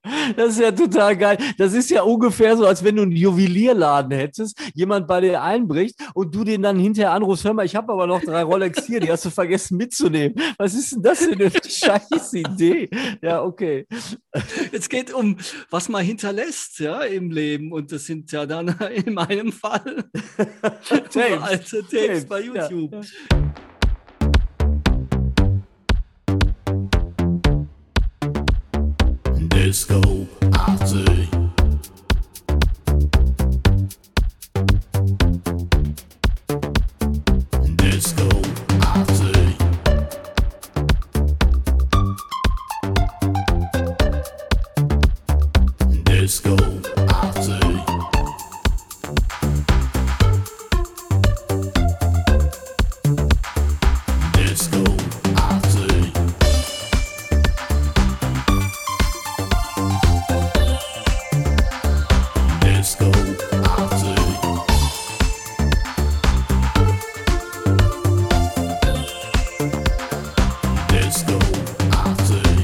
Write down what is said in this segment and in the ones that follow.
Das ist ja total geil. Das ist ja ungefähr so, als wenn du einen Juwelierladen hättest, jemand bei dir einbricht und du den dann hinterher anrufst, hör mal, ich habe aber noch 3 Rolex hier, die hast du vergessen mitzunehmen. Was ist denn das für eine scheiß Idee? Ja, okay. Es geht um, was man hinterlässt, ja, im Leben. Und das sind ja dann in meinem Fall alte Tapes bei YouTube. Ja. Disco 80. Disco 80. Disco 80. Disco 80. Disco 80. Disco 80.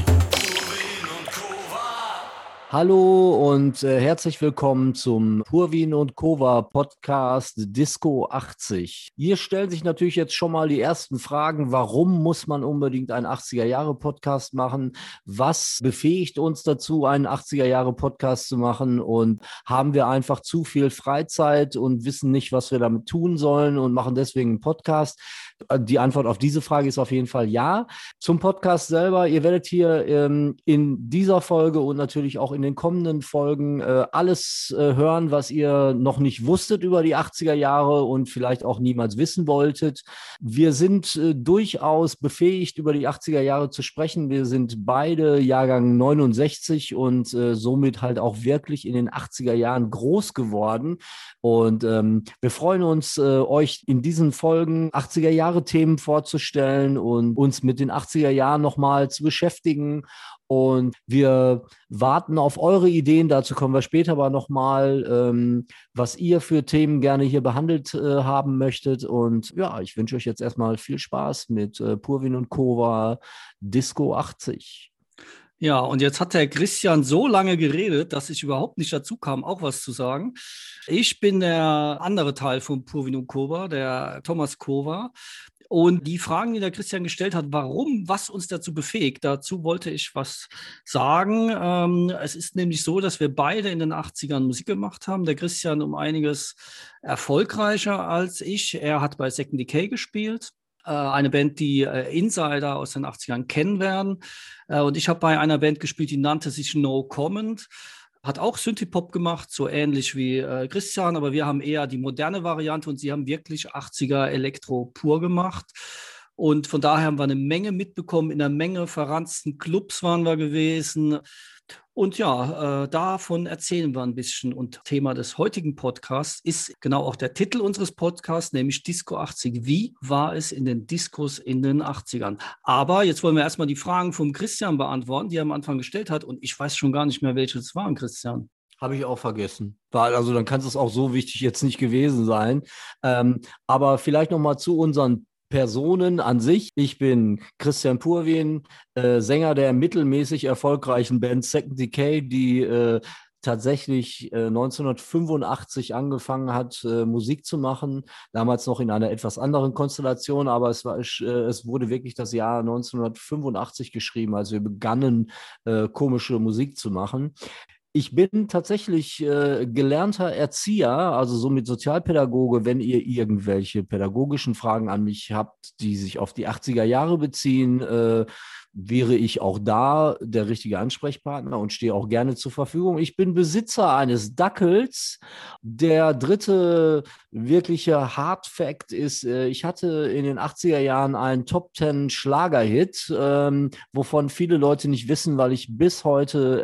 Hallo und herzlich willkommen zum Purwin und Kova Podcast Disco 80. Hier stellen sich natürlich jetzt schon mal die ersten Fragen. Warum muss man unbedingt einen 80er-Jahre-Podcast machen? Was befähigt uns dazu, einen 80er-Jahre-Podcast zu machen? Und haben wir einfach zu viel Freizeit und wissen nicht, was wir damit tun sollen und machen deswegen einen Podcast? Die Antwort auf diese Frage ist auf jeden Fall ja. Zum Podcast selber, ihr werdet hier in dieser Folge und natürlich auch in den kommenden Folgen alles hören, was ihr noch nicht wusstet über die 80er Jahre und vielleicht auch niemals wissen wolltet. Wir sind durchaus befähigt, über die 80er Jahre zu sprechen. Wir sind beide Jahrgang 69 und somit halt auch wirklich in den 80er Jahren groß geworden. Und wir freuen uns, euch in diesen Folgen 80er Jahre Themen vorzustellen und uns mit den 80er Jahren nochmal zu beschäftigen. Und wir warten auf eure Ideen, dazu kommen wir später aber nochmal, was ihr für Themen gerne hier behandelt haben möchtet. Und ja, ich wünsche euch jetzt erstmal viel Spaß mit Purwin und Kova Disco 80. Ja, und jetzt hat der Christian so lange geredet, dass ich überhaupt nicht dazu kam, auch was zu sagen. Ich bin der andere Teil von Purwin und Kova, der Thomas Kova. Und die Fragen, die der Christian gestellt hat, warum, was uns dazu befähigt, dazu wollte ich was sagen. Es ist nämlich so, dass wir beide in den 80ern Musik gemacht haben. Der Christian um einiges erfolgreicher als ich. Er hat bei Second Decay gespielt. Eine Band, die Insider aus den 80ern kennen werden. Und ich habe bei einer Band gespielt, die nannte sich No Comment. Hat auch Synthie-Pop gemacht, so ähnlich wie Christian, aber wir haben eher die moderne Variante und sie haben wirklich 80er Elektro pur gemacht. Und von daher haben wir eine Menge mitbekommen, in einer Menge verranzten Clubs waren wir gewesen. Und ja, davon erzählen wir ein bisschen. Und Thema des heutigen Podcasts ist genau auch der Titel unseres Podcasts, nämlich Disco 80. Wie war es in den Diskos in den 80ern? Aber jetzt wollen wir erstmal die Fragen vom Christian beantworten, die er am Anfang gestellt hat. Und ich weiß schon gar nicht mehr, welche es waren, Christian. Habe ich auch vergessen. Also dann kann es auch so wichtig jetzt nicht gewesen sein. Aber vielleicht nochmal zu unseren Personen an sich. Ich bin Christian Purwin, Sänger der mittelmäßig erfolgreichen Band Second Decay, die tatsächlich 1985 angefangen hat, Musik zu machen. Damals noch in einer etwas anderen Konstellation, aber es wurde wirklich das Jahr 1985 geschrieben, als wir begannen, komische Musik zu machen. Ich bin tatsächlich gelernter Erzieher, also somit Sozialpädagoge. Wenn ihr irgendwelche pädagogischen Fragen an mich habt, die sich auf die 80er Jahre beziehen, wäre ich auch da der richtige Ansprechpartner und stehe auch gerne zur Verfügung. Ich bin Besitzer eines Dackels. Der dritte wirkliche Hard Fact ist, ich hatte in den 80er Jahren einen Top-10 Schlagerhit, wovon viele Leute nicht wissen, weil ich bis heute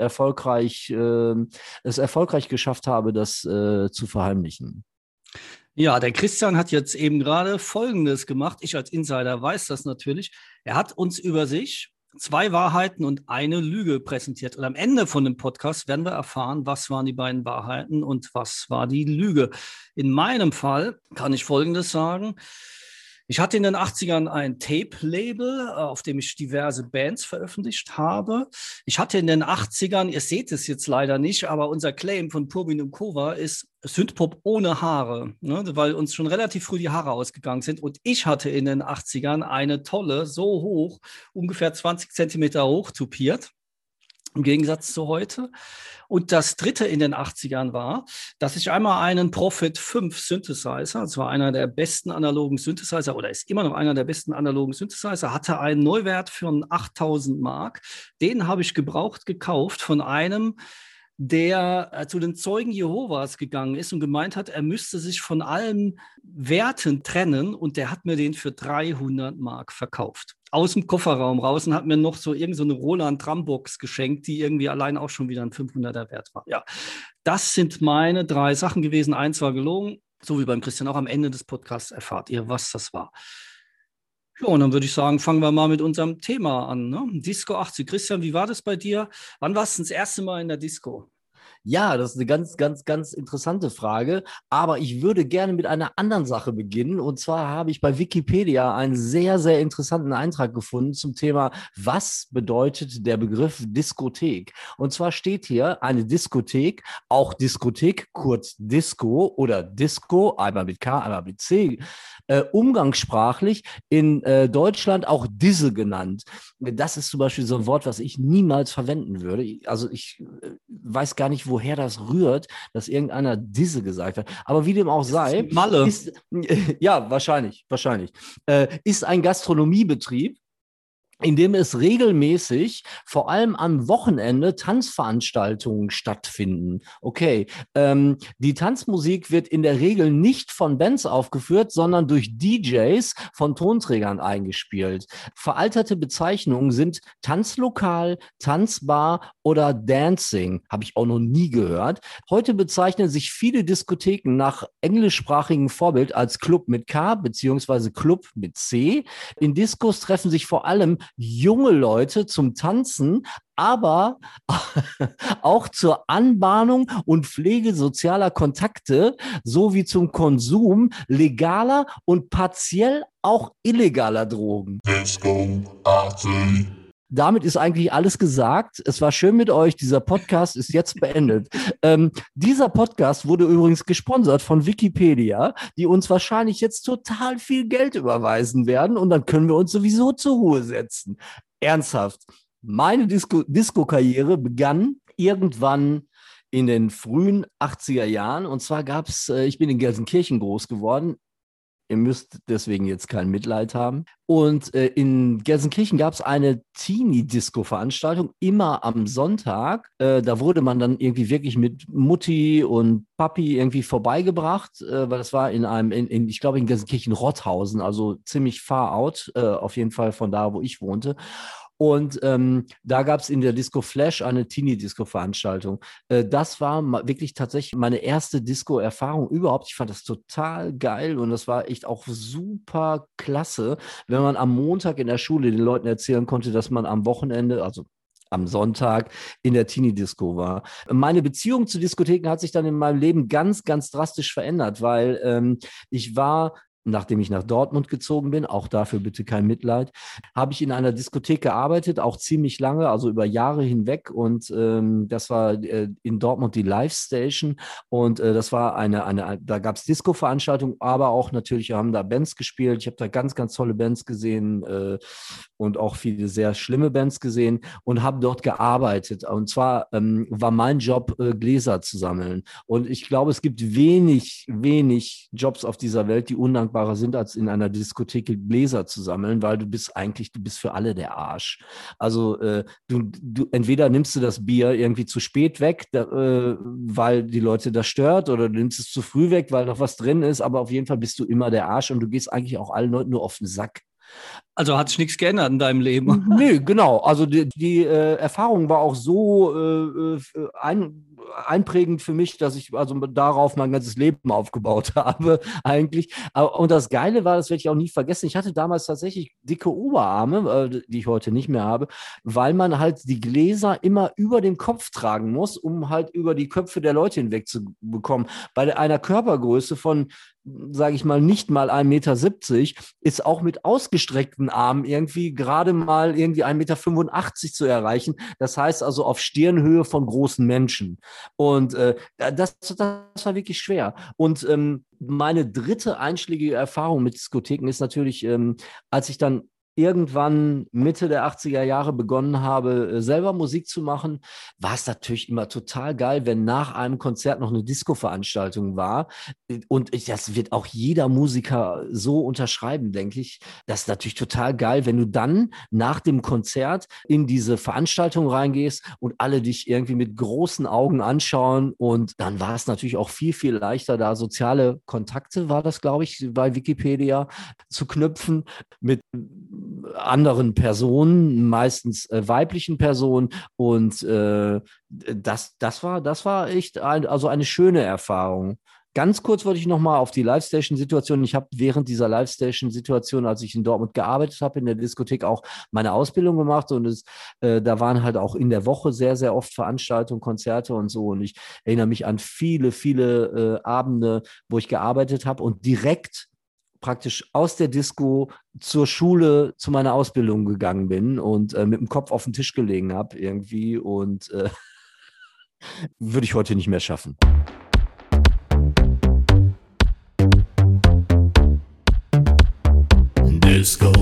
es erfolgreich geschafft habe, das zu verheimlichen. Ja, der Christian hat jetzt eben gerade Folgendes gemacht. Ich als Insider weiß das natürlich. Er hat uns über sich 2 Wahrheiten und eine Lüge präsentiert. Und am Ende von dem Podcast werden wir erfahren, was waren die beiden Wahrheiten und was war die Lüge. In meinem Fall kann ich Folgendes sagen. Ich hatte in den 80ern ein Tape-Label, auf dem ich diverse Bands veröffentlicht habe. Ich hatte in den 80ern, ihr seht es jetzt leider nicht, aber unser Claim von Purwin und Kova ist Synthpop ohne Haare, ne? Weil uns schon relativ früh die Haare ausgegangen sind. Und ich hatte in den 80ern eine tolle, so hoch, ungefähr 20 Zentimeter hoch tupiert. Im Gegensatz zu heute. Und das dritte in den 80ern war, dass ich einmal einen Prophet 5 Synthesizer, das war einer der besten analogen Synthesizer oder ist immer noch einer der besten analogen Synthesizer, hatte einen Neuwert von 8.000 Mark. Den habe ich gebraucht gekauft von einem, der zu den Zeugen Jehovas gegangen ist und gemeint hat, er müsste sich von allen Werten trennen und der hat mir den für 300 Mark verkauft. Aus dem Kofferraum raus und hat mir noch so irgendeine Roland Trambox geschenkt, die irgendwie allein auch schon wieder ein 500er Wert war. Ja, das sind meine 3 Sachen gewesen. Eins war gelogen, so wie beim Christian auch. Am Ende des Podcasts erfahrt ihr, was das war. Ja, und dann würde ich sagen, fangen wir mal mit unserem Thema an. Ne? Disco 80. Christian, wie war das bei dir? Wann warst du das erste Mal in der Disco? Ja, das ist eine ganz, ganz, ganz interessante Frage. Aber ich würde gerne mit einer anderen Sache beginnen. Und zwar habe ich bei Wikipedia einen sehr, sehr interessanten Eintrag gefunden zum Thema, was bedeutet der Begriff Diskothek? Und zwar steht hier eine Diskothek, auch Diskothek, kurz Disco oder Disco, einmal mit K, einmal mit C, umgangssprachlich in Deutschland auch Disse genannt. Das ist zum Beispiel so ein Wort, was ich niemals verwenden würde. Also ich weiß gar nicht, woher das rührt, dass irgendeiner Disse gesagt hat. Aber wie dem auch sei, Malle. Ja, wahrscheinlich, ist ein Gastronomiebetrieb, in dem es regelmäßig, vor allem am Wochenende, Tanzveranstaltungen stattfinden. Okay, die Tanzmusik wird in der Regel nicht von Bands aufgeführt, sondern durch DJs von Tonträgern eingespielt. Veralterte Bezeichnungen sind Tanzlokal, Tanzbar oder Dancing. Habe ich auch noch nie gehört. Heute bezeichnen sich viele Diskotheken nach englischsprachigem Vorbild als Club mit K beziehungsweise Club mit C. In Diskos treffen sich vor allem junge Leute zum Tanzen, aber auch zur Anbahnung und Pflege sozialer Kontakte sowie zum Konsum legaler und partiell auch illegaler Drogen. Disco 80. Damit ist eigentlich alles gesagt. Es war schön mit euch. Dieser Podcast ist jetzt beendet. Dieser Podcast wurde übrigens gesponsert von Wikipedia, die uns wahrscheinlich jetzt total viel Geld überweisen werden und dann können wir uns sowieso zur Ruhe setzen. Ernsthaft. Meine Disco-Karriere begann irgendwann in den frühen 80er Jahren und zwar ich bin in Gelsenkirchen groß geworden. Ihr müsst deswegen jetzt kein Mitleid haben. Und in Gelsenkirchen gab es eine Teenie-Disco-Veranstaltung, immer am Sonntag. Da wurde man dann irgendwie wirklich mit Mutti und Papi irgendwie vorbeigebracht, weil das war ich glaube in Gelsenkirchen-Rotthausen, also ziemlich far out, auf jeden Fall von da, wo ich wohnte. Und da gab es in der Disco Flash eine Teenie-Disco-Veranstaltung. Das war wirklich tatsächlich meine erste Disco-Erfahrung überhaupt. Ich fand das total geil und das war echt auch super klasse, wenn man am Montag in der Schule den Leuten erzählen konnte, dass man am Wochenende, also am Sonntag, in der Teenie-Disco war. Meine Beziehung zu Diskotheken hat sich dann in meinem Leben ganz, ganz drastisch verändert, weil ich war, nachdem ich nach Dortmund gezogen bin, auch dafür bitte kein Mitleid, habe ich in einer Diskothek gearbeitet, auch ziemlich lange, also über Jahre hinweg und das war in Dortmund die Live Station und das war da gab es Disco-Veranstaltungen, aber auch natürlich haben da Bands gespielt. Ich habe da ganz, ganz tolle Bands gesehen und auch viele sehr schlimme Bands gesehen und habe dort gearbeitet und zwar war mein Job, Gläser zu sammeln und ich glaube, es gibt wenig Jobs auf dieser Welt, die undankbarer sind, als in einer Diskothek Gläser zu sammeln, weil du bist für alle der Arsch. Also du entweder nimmst du das Bier irgendwie zu spät weg, weil die Leute das stört, oder du nimmst es zu früh weg, weil noch was drin ist, aber auf jeden Fall bist du immer der Arsch und du gehst eigentlich auch allen Leuten nur auf den Sack. Also hat sich nichts geändert in deinem Leben? Nö, genau. Also die Erfahrung war auch so einprägend für mich, dass ich also darauf mein ganzes Leben aufgebaut habe eigentlich. Und das Geile war, das werde ich auch nie vergessen, ich hatte damals tatsächlich dicke Oberarme, die ich heute nicht mehr habe, weil man halt die Gläser immer über den Kopf tragen muss, um halt über die Köpfe der Leute hinweg zu bekommen. Bei einer Körpergröße von sage ich mal, nicht mal 1,70 Meter, ist auch mit ausgestreckten Armen irgendwie gerade mal irgendwie 1,85 Meter zu erreichen. Das heißt also auf Stirnhöhe von großen Menschen. Und das war wirklich schwer. Und meine dritte einschlägige Erfahrung mit Diskotheken ist natürlich, als ich dann irgendwann Mitte der 80er Jahre begonnen habe, selber Musik zu machen, war es natürlich immer total geil, wenn nach einem Konzert noch eine Disco-Veranstaltung war. Und das wird auch jeder Musiker so unterschreiben, denke ich. Das ist natürlich total geil, wenn du dann nach dem Konzert in diese Veranstaltung reingehst und alle dich irgendwie mit großen Augen anschauen. Und dann war es natürlich auch viel, viel leichter, da soziale Kontakte, war das, glaube ich, bei Wikipedia, zu knüpfen mit anderen Personen, meistens weiblichen Personen. Und das war echt also eine schöne Erfahrung. Ganz kurz wollte ich nochmal auf die Live-Station-Situation. Ich habe während dieser Live-Station-Situation, als ich in Dortmund gearbeitet habe, in der Diskothek auch meine Ausbildung gemacht. Und da waren halt auch in der Woche sehr, sehr oft Veranstaltungen, Konzerte und so. Und ich erinnere mich an viele, viele Abende, wo ich gearbeitet habe und direkt praktisch aus der Disco zur Schule, zu meiner Ausbildung gegangen bin und mit dem Kopf auf den Tisch gelegen habe irgendwie und würde ich heute nicht mehr schaffen. Disco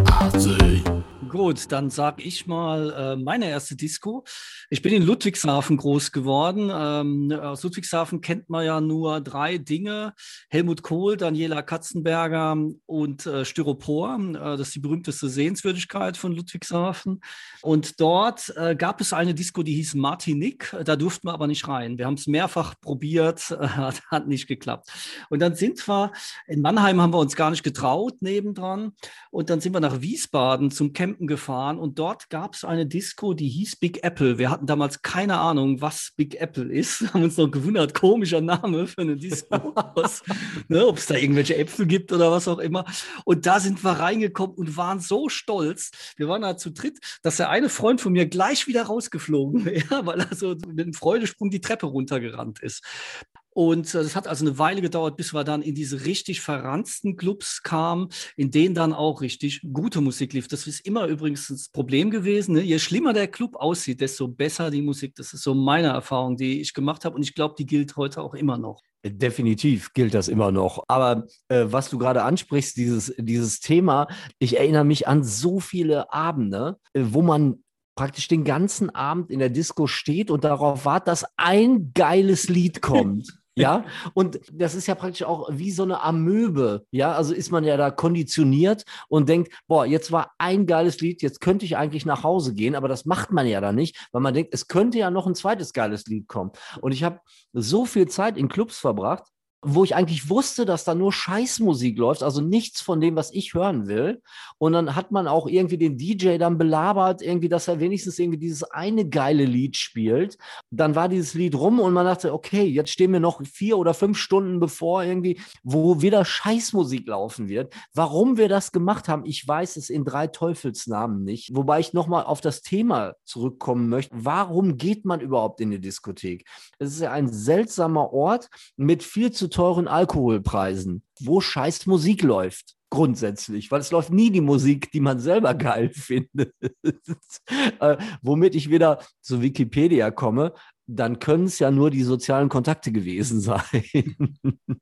80. Gut, dann sage ich mal meine erste Disco. Ich bin in Ludwigshafen groß geworden. Aus Ludwigshafen kennt man ja nur 3 Dinge. Helmut Kohl, Daniela Katzenberger und Styropor. Das ist die berühmteste Sehenswürdigkeit von Ludwigshafen. Und dort gab es eine Disco, die hieß Martinique. Da durften wir aber nicht rein. Wir haben es mehrfach probiert, hat nicht geklappt. Und dann sind wir, in Mannheim haben wir uns gar nicht getraut, nebendran. Und dann sind wir nach Wiesbaden zum Campen gefahren und dort gab es eine Disco, die hieß Big Apple. Wir hatten damals keine Ahnung, was Big Apple ist. Haben uns noch gewundert, komischer Name für eine Disco. Ne, ob es da irgendwelche Äpfel gibt oder was auch immer. Und da sind wir reingekommen und waren so stolz. Wir waren da zu dritt, dass der eine Freund von mir gleich wieder rausgeflogen wäre, weil er so mit einem Freudesprung die Treppe runtergerannt ist. Und das hat also eine Weile gedauert, bis wir dann in diese richtig verranzten Clubs kamen, in denen dann auch richtig gute Musik lief. Das ist immer übrigens das Problem gewesen. Ne? Je schlimmer der Club aussieht, desto besser die Musik. Das ist so meine Erfahrung, die ich gemacht habe. Und ich glaube, die gilt heute auch immer noch. Definitiv gilt das immer noch. Aber was du gerade ansprichst, dieses Thema, ich erinnere mich an so viele Abende, wo man praktisch den ganzen Abend in der Disco steht und darauf wartet, dass ein geiles Lied kommt. Ja, und das ist ja praktisch auch wie so eine Amöbe. Ja, also ist man ja da konditioniert und denkt, boah, jetzt war ein geiles Lied, jetzt könnte ich eigentlich nach Hause gehen, aber das macht man ja dann nicht, weil man denkt, es könnte ja noch ein zweites geiles Lied kommen. Und ich habe so viel Zeit in Clubs verbracht, wo ich eigentlich wusste, dass da nur Scheißmusik läuft, also nichts von dem, was ich hören will. Und dann hat man auch irgendwie den DJ dann belabert, irgendwie, dass er wenigstens irgendwie dieses eine geile Lied spielt. Dann war dieses Lied rum und man dachte, okay, jetzt stehen wir noch 4 oder 5 Stunden bevor irgendwie, wo wieder Scheißmusik laufen wird. Warum wir das gemacht haben, ich weiß es in 3 Teufelsnamen nicht. Wobei ich nochmal auf das Thema zurückkommen möchte. Warum geht man überhaupt in die Diskothek? Es ist ja ein seltsamer Ort mit viel zu teuren Alkoholpreisen, wo scheiß Musik läuft, grundsätzlich, weil es läuft nie die Musik, die man selber geil findet. Womit ich wieder zu Wikipedia komme, dann können es ja nur die sozialen Kontakte gewesen sein.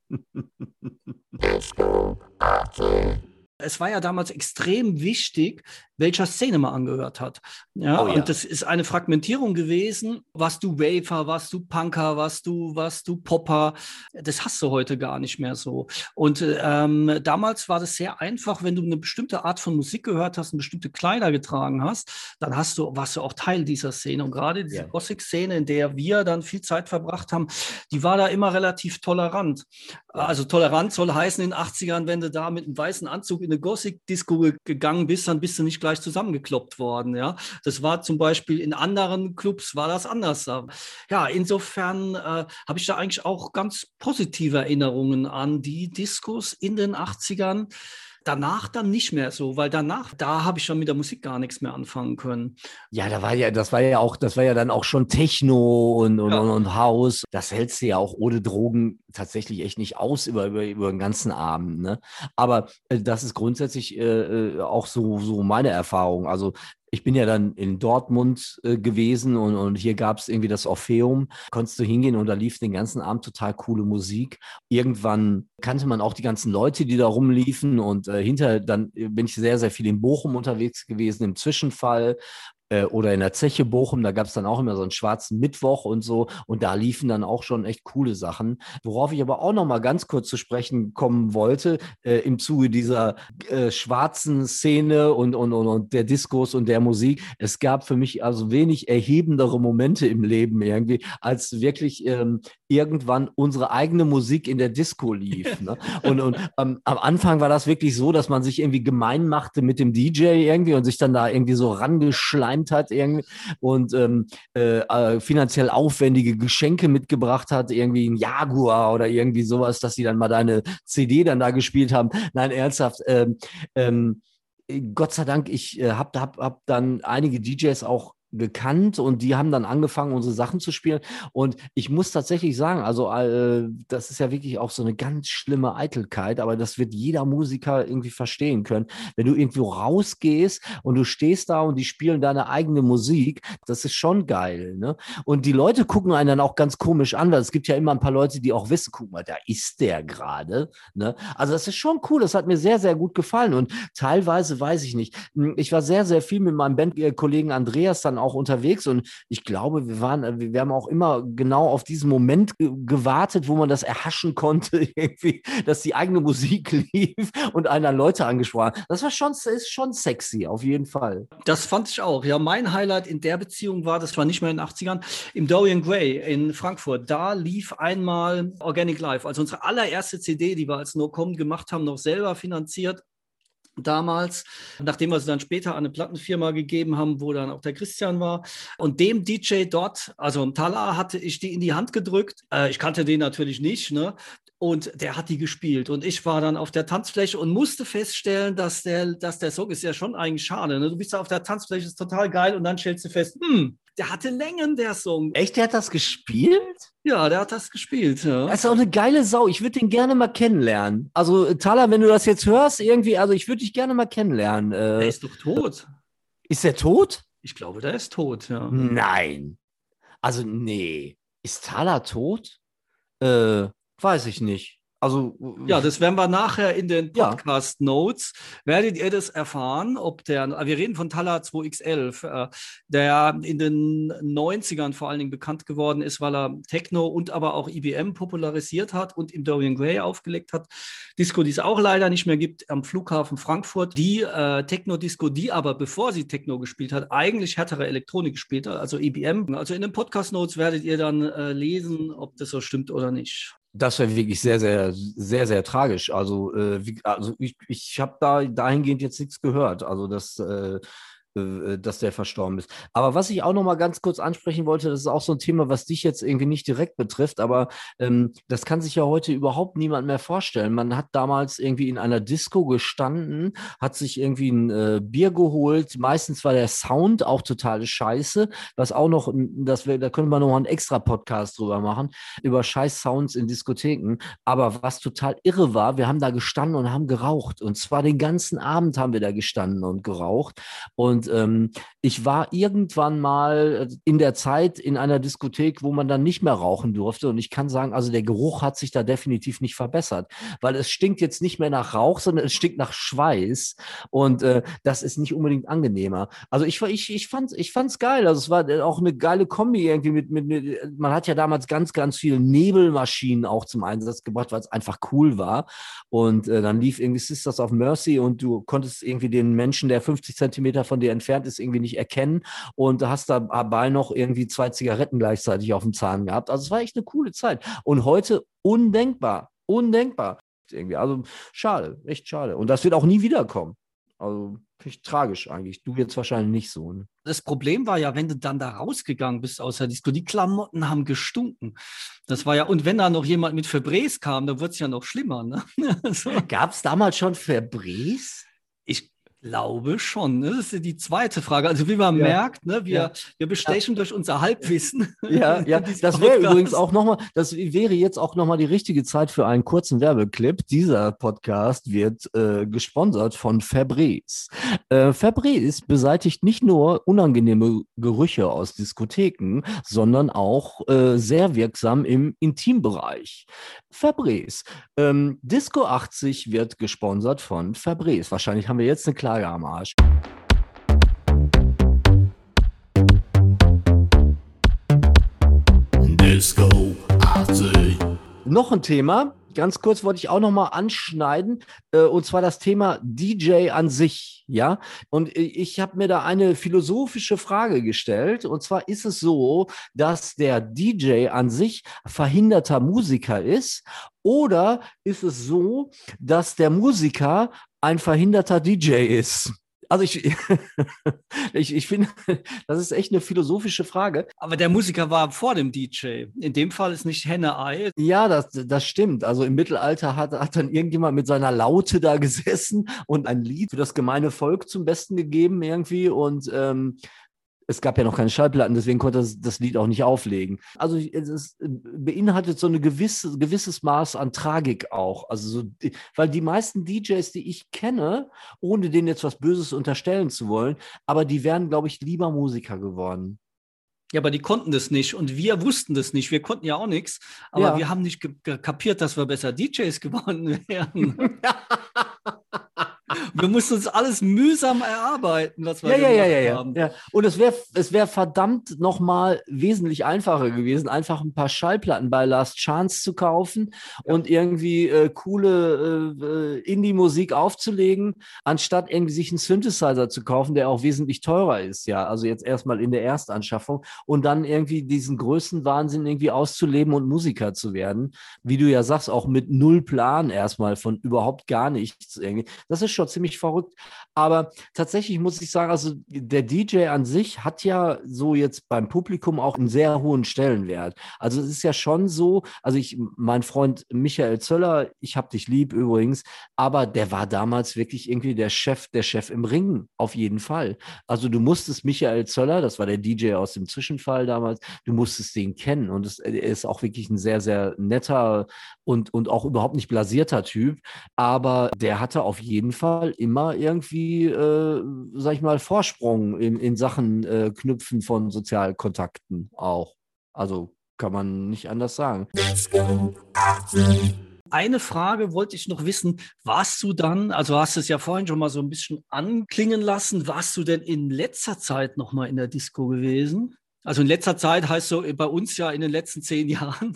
Disco 80. Es war ja damals extrem wichtig, welcher Szene man angehört hat. Ja, Oh ja. Und das ist eine Fragmentierung gewesen. Warst du Wafer, warst du Punker, warst du Popper? Das hast du heute gar nicht mehr so. Und damals war das sehr einfach, wenn du eine bestimmte Art von Musik gehört hast, eine bestimmte Kleider getragen hast, dann warst du auch Teil dieser Szene. Und gerade diese Gothic-Szene, in der wir dann viel Zeit verbracht haben, die war da immer relativ tolerant. Also tolerant soll heißen, in den 80ern, wenn du da mit einem weißen Anzug in eine Gothic-Disco gegangen bist, dann bist du nicht gleich zusammengekloppt worden. Ja? Das war zum Beispiel in anderen Clubs, war das anders. Ja, insofern habe ich da eigentlich auch ganz positive Erinnerungen an die Discos in den 80ern. Danach dann nicht mehr so, weil danach, da habe ich schon mit der Musik gar nichts mehr anfangen können. Ja, das war ja dann auch schon Techno und House. Das hältst du ja auch ohne Drogen tatsächlich echt nicht aus über den ganzen Abend, ne? Aber das ist grundsätzlich auch so meine Erfahrung. Also ich bin ja dann in Dortmund gewesen und hier gab es irgendwie das Orpheum. Konntest du hingehen und da lief den ganzen Abend total coole Musik. Irgendwann kannte man auch die ganzen Leute, die da rumliefen und hinterher dann bin ich sehr, sehr viel in Bochum unterwegs gewesen im Zwischenfall oder in der Zeche Bochum, da gab es dann auch immer so einen schwarzen Mittwoch und so und da liefen dann auch schon echt coole Sachen. Worauf ich aber auch noch mal ganz kurz zu sprechen kommen wollte, im Zuge dieser schwarzen Szene und der Diskos und der Musik. Es gab für mich also wenig erhebendere Momente im Leben irgendwie, als wirklich irgendwann unsere eigene Musik in der Disco lief. Ne? Und am Anfang war das wirklich so, dass man sich irgendwie gemein machte mit dem DJ irgendwie und sich dann da irgendwie so rangeschleimt hat irgendwie und finanziell aufwendige Geschenke mitgebracht hat, irgendwie ein Jaguar oder irgendwie sowas, dass sie dann mal deine CD dann da gespielt haben. Nein, ernsthaft. Gott sei Dank, ich hab dann einige DJs auch gekannt und die haben dann angefangen, unsere Sachen zu spielen. Und ich muss tatsächlich sagen, also das ist ja wirklich auch so eine ganz schlimme Eitelkeit, aber das wird jeder Musiker irgendwie verstehen können. Wenn du irgendwo rausgehst und du stehst da und die spielen deine eigene Musik, das ist schon geil, ne? Und die Leute gucken einen dann auch ganz komisch an, weil es gibt ja immer ein paar Leute, die auch wissen, guck mal, da ist der gerade, ne? Also das ist schon cool, das hat mir sehr, sehr gut gefallen und teilweise weiß ich nicht. Ich war sehr, sehr viel mit meinem Bandkollegen Andreas dann auch unterwegs und ich glaube, wir haben auch immer genau auf diesen Moment gewartet, wo man das erhaschen konnte, irgendwie, dass die eigene Musik lief und einer Leute angesprochen hat. Ist schon sexy, auf jeden Fall. Das fand ich auch. Ja, mein Highlight in der Beziehung war, das war nicht mehr in den 80ern, im Dorian Gray in Frankfurt. Da lief einmal Organic Life, also unsere allererste CD, die wir als No Comment gemacht haben, noch selber finanziert. Damals, nachdem wir sie dann später an eine Plattenfirma gegeben haben, wo dann auch der Christian war. Und dem DJ dort, also Tala, hatte ich die in die Hand gedrückt. Ich kannte den natürlich nicht, ne? Und der hat die gespielt. Und ich war dann auf der Tanzfläche und musste feststellen, dass der Song ist ja schon eigentlich schade. Ne? Du bist da auf der Tanzfläche, ist total geil. Und dann stellst du fest, der hatte Längen, der Song. Echt, der hat das gespielt? Ja, der hat das gespielt, ja. Das ist auch eine geile Sau. Ich würde den gerne mal kennenlernen. Also, Thaler, wenn du das jetzt hörst, irgendwie, also ich würde dich gerne mal kennenlernen. Der ist doch tot. Ist der tot? Ich glaube, der ist tot, ja. Nein. Also, nee. Ist Thaler tot? Weiß ich nicht. Also, ja, das werden wir nachher in den Ja. Podcast-Notes, werdet ihr das erfahren, ob wir reden von Thaler 2X11, der in den 90ern vor allen Dingen bekannt geworden ist, weil er Techno und aber auch IBM popularisiert hat und im Dorian Gray aufgelegt hat. Disco, die es auch leider nicht mehr gibt, am Flughafen Frankfurt. Die Techno-Disco, die aber, bevor sie Techno gespielt hat, eigentlich härtere Elektronik gespielt hat, also IBM. Also in den Podcast-Notes werdet ihr dann lesen, ob das so stimmt oder nicht. das wäre wirklich sehr, sehr, sehr, sehr tragisch. Also, ich habe dahingehend jetzt nichts gehört. Also, dass der verstorben ist. Aber was ich auch noch mal ganz kurz ansprechen wollte, das ist auch so ein Thema, was dich jetzt irgendwie nicht direkt betrifft, aber das kann sich ja heute überhaupt niemand mehr vorstellen. Man hat damals irgendwie in einer Disco gestanden, hat sich irgendwie ein Bier geholt. Meistens war der Sound auch totale Scheiße, was auch noch, da können wir noch mal einen extra Podcast drüber machen, über scheiß Sounds in Diskotheken. Aber was total irre war, wir haben da gestanden und haben geraucht. Und zwar den ganzen Abend haben wir da gestanden und geraucht. Und ich war irgendwann mal in der Zeit in einer Diskothek, wo man dann nicht mehr rauchen durfte. Und ich kann sagen, also der Geruch hat sich da definitiv nicht verbessert, weil es stinkt jetzt nicht mehr nach Rauch, sondern es stinkt nach Schweiß. Und das ist nicht unbedingt angenehmer. Also ich fand's geil. Also es war auch eine geile Kombi irgendwie man hat ja damals ganz, ganz viele Nebelmaschinen auch zum Einsatz gebracht, weil es einfach cool war. Und dann lief irgendwie Sisters of Mercy und du konntest irgendwie den Menschen, der 50 Zentimeter von dir entfernt ist, irgendwie nicht erkennen und hast dabei noch irgendwie 2 Zigaretten gleichzeitig auf dem Zahn gehabt. Also es war echt eine coole Zeit. Und heute undenkbar, undenkbar. Irgendwie. Also schade, echt schade. Und das wird auch nie wiederkommen. Also finde ich tragisch eigentlich. Du jetzt wahrscheinlich nicht so. Ne? Das Problem war ja, wenn du dann da rausgegangen bist aus der Disco, die Klamotten haben gestunken. Das war ja, und wenn da noch jemand mit Febreze kam, dann wird es ja noch schlimmer. Ne? So. Gab es damals schon Febreze? Ich glaube schon. Ne? Das ist die zweite Frage. Also wie man merkt, ne, wir bestechen durch unser Halbwissen. Ja, das wäre übrigens auch nochmal, das wäre jetzt auch nochmal die richtige Zeit für einen kurzen Werbeclip. Dieser Podcast wird gesponsert von Febreze. Febreze beseitigt nicht nur unangenehme Gerüche aus Diskotheken, sondern auch sehr wirksam im Intimbereich. Febreze. Disco 80 wird gesponsert von Febreze. Wahrscheinlich haben wir jetzt eine Klage am Arsch. Disco 80. Noch ein Thema, ganz kurz wollte ich auch noch mal anschneiden, und zwar das Thema DJ an sich, ja. Und ich habe mir da eine philosophische Frage gestellt, und zwar ist es so, dass der DJ an sich verhinderter Musiker ist, oder ist es so, dass der Musiker ein verhinderter DJ ist? Also ich finde, das ist echt eine philosophische Frage. Aber der Musiker war vor dem DJ. In dem Fall ist nicht Henne-Ei. Ja, das stimmt. Also im Mittelalter hat dann irgendjemand mit seiner Laute da gesessen und ein Lied für das gemeine Volk zum Besten gegeben irgendwie. Und es gab ja noch keine Schallplatten, deswegen konnte das Lied auch nicht auflegen. Also es beinhaltet so ein gewisses Maß an Tragik auch. Also so, weil die meisten DJs, die ich kenne, ohne denen jetzt was Böses unterstellen zu wollen, aber die wären, glaube ich, lieber Musiker geworden. Ja, aber die konnten das nicht und wir wussten das nicht. Wir konnten ja auch nichts, aber wir haben nicht kapiert, dass wir besser DJs geworden wären. Wir mussten uns alles mühsam erarbeiten, was wir gemacht haben. Ja. Und es wär verdammt nochmal wesentlich einfacher gewesen, einfach ein paar Schallplatten bei Last Chance zu kaufen und irgendwie coole Indie-Musik aufzulegen, anstatt irgendwie sich einen Synthesizer zu kaufen, der auch wesentlich teurer ist, ja. Also jetzt erstmal in der Erstanschaffung und dann irgendwie diesen Größenwahnsinn irgendwie auszuleben und Musiker zu werden. Wie du ja sagst, auch mit null Plan erstmal von überhaupt gar nichts irgendwie. Das ist schon ziemlich verrückt. Aber tatsächlich muss ich sagen, also der DJ an sich hat ja so jetzt beim Publikum auch einen sehr hohen Stellenwert. Also es ist ja schon so, also mein Freund Michael Zöller, ich hab dich lieb übrigens, aber der war damals wirklich irgendwie der Chef im Ring, auf jeden Fall. Also du musstest Michael Zöller, das war der DJ aus dem Zwischenfall damals, du musstest den kennen und er ist auch wirklich ein sehr, sehr netter und auch überhaupt nicht blasierter Typ, aber der hatte auf jeden Fall immer irgendwie, sag ich mal, Vorsprung in Sachen Knüpfen von Sozialkontakten auch. Also kann man nicht anders sagen. Disco 80. Eine Frage wollte ich noch wissen, warst du dann, also hast du es ja vorhin schon mal so ein bisschen anklingen lassen, warst du denn in letzter Zeit noch mal in der Disco gewesen? Also in letzter Zeit heißt so bei uns ja in den letzten 10 Jahren.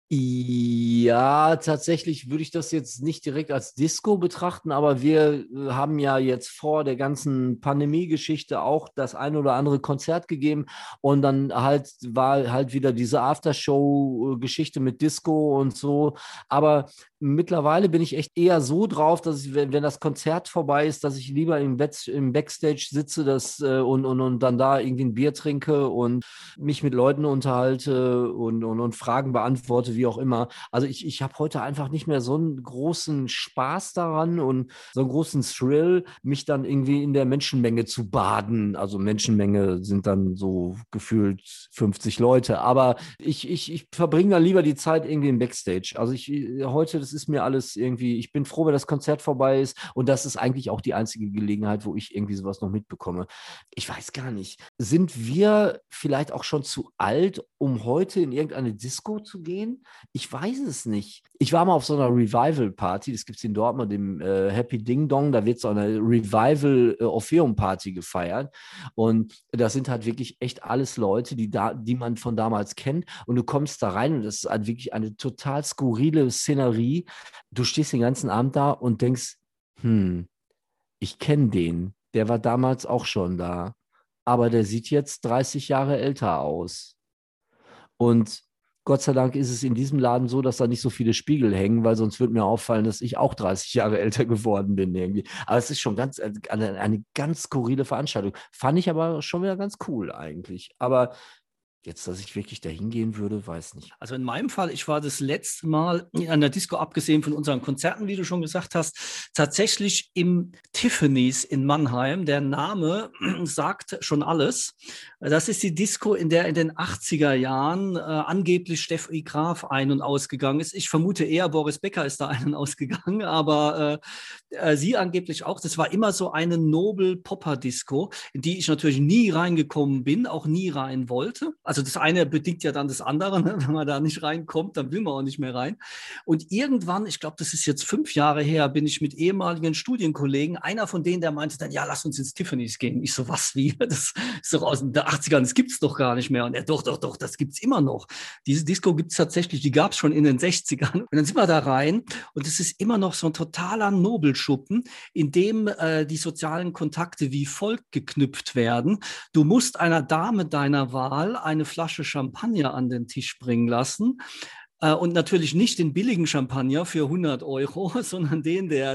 Ja, tatsächlich würde ich das jetzt nicht direkt als Disco betrachten, aber wir haben ja jetzt vor der ganzen Pandemie-Geschichte auch das ein oder andere Konzert gegeben und dann halt war halt wieder diese Aftershow-Geschichte mit Disco und so. Aber mittlerweile bin ich echt eher so drauf, dass ich, wenn das Konzert vorbei ist, dass ich lieber im Backstage sitze und dann da irgendwie ein Bier trinke und mich mit Leuten unterhalte und Fragen beantworte, wie auch immer. Also ich habe heute einfach nicht mehr so einen großen Spaß daran und so einen großen Thrill, mich dann irgendwie in der Menschenmenge zu baden. Also Menschenmenge sind dann so gefühlt 50 Leute, aber ich verbringe dann lieber die Zeit irgendwie im Backstage. Also heute, das ist mir alles irgendwie, ich bin froh, wenn das Konzert vorbei ist und das ist eigentlich auch die einzige Gelegenheit, wo ich irgendwie sowas noch mitbekomme. Ich weiß gar nicht, sind wir vielleicht auch schon zu alt, um heute in irgendeine Disco zu gehen? Ich weiß es nicht. Ich war mal auf so einer Revival-Party, das gibt es in Dortmund, im Happy Ding Dong, da wird so eine Revival-Orpheum-Party gefeiert und das sind halt wirklich echt alles Leute, die man von damals kennt und du kommst da rein und das ist halt wirklich eine total skurrile Szenerie. Du stehst den ganzen Abend da und denkst, ich kenne den, der war damals auch schon da, aber der sieht jetzt 30 Jahre älter aus. Und Gott sei Dank ist es in diesem Laden so, dass da nicht so viele Spiegel hängen, weil sonst würde mir auffallen, dass ich auch 30 Jahre älter geworden bin irgendwie. Aber es ist schon eine ganz skurrile Veranstaltung. Fand ich aber schon wieder ganz cool eigentlich. Aber jetzt, dass ich wirklich dahin gehen würde, weiß nicht. Also in meinem Fall, ich war das letzte Mal an der Disco, abgesehen von unseren Konzerten, wie du schon gesagt hast, tatsächlich im Tiffany's in Mannheim. Der Name sagt schon alles. Das ist die Disco, in der in den 80er Jahren angeblich Steffi Graf ein- und ausgegangen ist. Ich vermute eher, Boris Becker ist da ein- und ausgegangen, aber sie angeblich auch. Das war immer so eine Nobel-Popper-Disco, in die ich natürlich nie reingekommen bin, auch nie rein wollte. Also das eine bedingt ja dann das andere, ne? Wenn man da nicht reinkommt, dann will man auch nicht mehr rein. Und irgendwann, ich glaube, das ist jetzt 5 Jahre her, bin ich mit ehemaligen Studienkollegen, einer von denen, der meinte dann, ja, lass uns ins Tiffany's gehen. Ich so, was, wie? Das ist doch aus den 80ern, das gibt es doch gar nicht mehr. Und er, doch, das gibt es immer noch. Diese Disco gibt es tatsächlich, die gab es schon in den 60ern. Und dann sind wir da rein und es ist immer noch so ein totaler Nobelschuppen, in dem die sozialen Kontakte wie folgt geknüpft werden. Du musst einer Dame deiner Wahl eine Flasche Champagner an den Tisch bringen lassen. Und natürlich nicht den billigen Champagner für 100 Euro, sondern den, der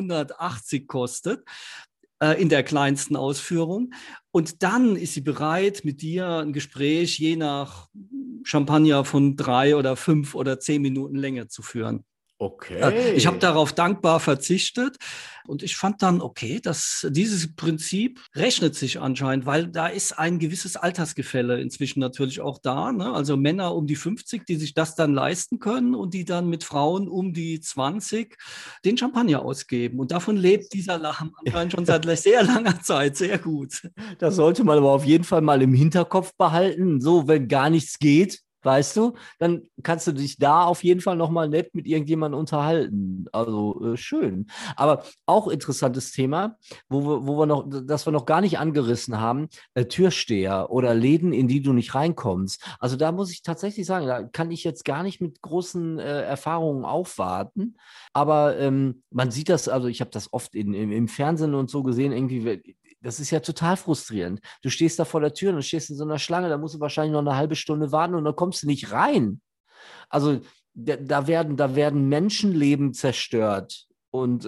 380 kostet, in der kleinsten Ausführung. Und dann ist sie bereit, mit dir ein Gespräch je nach Champagner von 3 oder 5 oder 10 Minuten Länge zu führen. Okay. Ich habe darauf dankbar verzichtet und ich fand dann, okay, dass dieses Prinzip rechnet sich anscheinend, weil da ist ein gewisses Altersgefälle inzwischen natürlich auch da. Ne? Also Männer um die 50, die sich das dann leisten können und die dann mit Frauen um die 20 den Champagner ausgeben. Und davon lebt dieser Laden anscheinend schon seit sehr langer Zeit sehr gut. Das sollte man aber auf jeden Fall mal im Hinterkopf behalten. So, wenn gar nichts geht, weißt du, dann kannst du dich da auf jeden Fall nochmal nett mit irgendjemandem unterhalten. Also schön. Aber auch interessantes Thema, das wir noch gar nicht angerissen haben, Türsteher oder Läden, in die du nicht reinkommst. Also da muss ich tatsächlich sagen, da kann ich jetzt gar nicht mit großen Erfahrungen aufwarten. Aber man sieht das, also ich habe das oft im Fernsehen und so gesehen, irgendwie. Das ist ja total frustrierend. Du stehst da vor der Tür und stehst in so einer Schlange, da musst du wahrscheinlich noch eine halbe Stunde warten und dann kommst du nicht rein. Also da werden Menschenleben zerstört und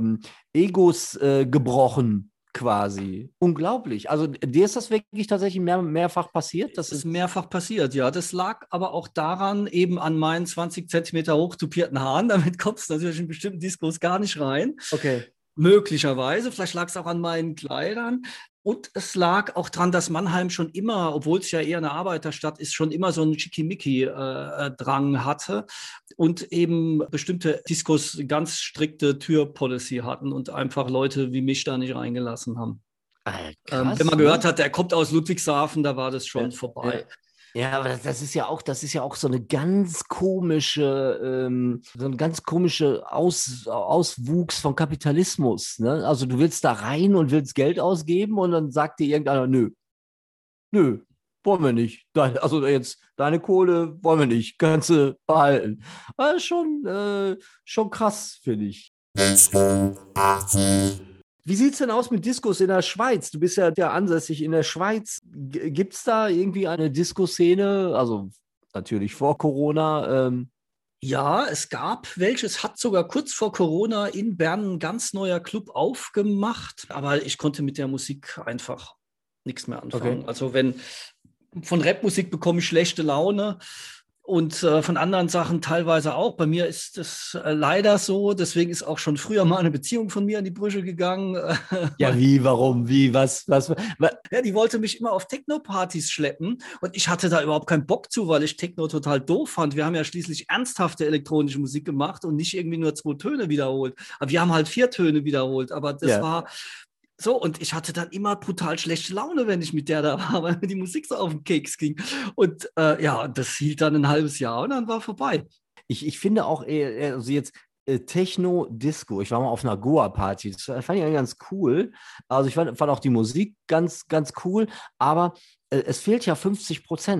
Egos gebrochen quasi. Unglaublich. Also dir ist das wirklich tatsächlich mehrfach passiert? Das ist mehrfach passiert, ja. Das lag aber auch daran, eben an meinen 20 Zentimeter hoch tupierten Haaren. Damit kommst du natürlich in bestimmten Diskos gar nicht rein. Okay. Möglicherweise, vielleicht lag es auch an meinen Kleidern. Und es lag auch daran, dass Mannheim schon immer, obwohl es ja eher eine Arbeiterstadt ist, schon immer so einen Schickimicki-Drang hatte und eben bestimmte Diskos ganz strikte Türpolicy hatten und einfach Leute wie mich da nicht reingelassen haben. Krass, wenn man gehört hat, der kommt aus Ludwigshafen, da war das schon vorbei. Ja, aber das ist ja auch so eine ganz komische, Auswuchs von Kapitalismus. Ne? Also du willst da rein und willst Geld ausgeben und dann sagt dir irgendeiner, nö, wollen wir nicht. Also jetzt deine Kohle wollen wir nicht, kannst du behalten. Das ist schon krass, finde ich. Disco 80. Wie sieht es denn aus mit Diskos in der Schweiz? Du bist ja ansässig in der Schweiz. Gibt es da irgendwie eine Disco-Szene? Also natürlich vor Corona. Ja, es gab welches, hat sogar kurz vor Corona in Bern ein ganz neuer Club aufgemacht. Aber ich konnte mit der Musik einfach nichts mehr anfangen. Okay. Also von Rapmusik bekomme ich schlechte Laune. Und von anderen Sachen teilweise auch. Bei mir ist es leider so. Deswegen ist auch schon früher mal eine Beziehung von mir in die Brüche gegangen. Ja, wie, warum, wie, was? Ja, die wollte mich immer auf Techno-Partys schleppen. Und ich hatte da überhaupt keinen Bock zu, weil ich Techno total doof fand. Wir haben ja schließlich ernsthafte elektronische Musik gemacht und nicht irgendwie nur 2 Töne wiederholt. Aber wir haben halt 4 Töne wiederholt. Aber das war... So, und ich hatte dann immer brutal schlechte Laune, wenn ich mit der da war, weil mir die Musik so auf den Keks ging. Und das hielt dann ein halbes Jahr und dann war vorbei. Ich finde auch, also jetzt Techno-Disco. Ich war mal auf einer Goa-Party. Das fand ich eigentlich ganz cool. Also ich fand auch die Musik ganz, ganz cool. Aber es fehlt ja 50%.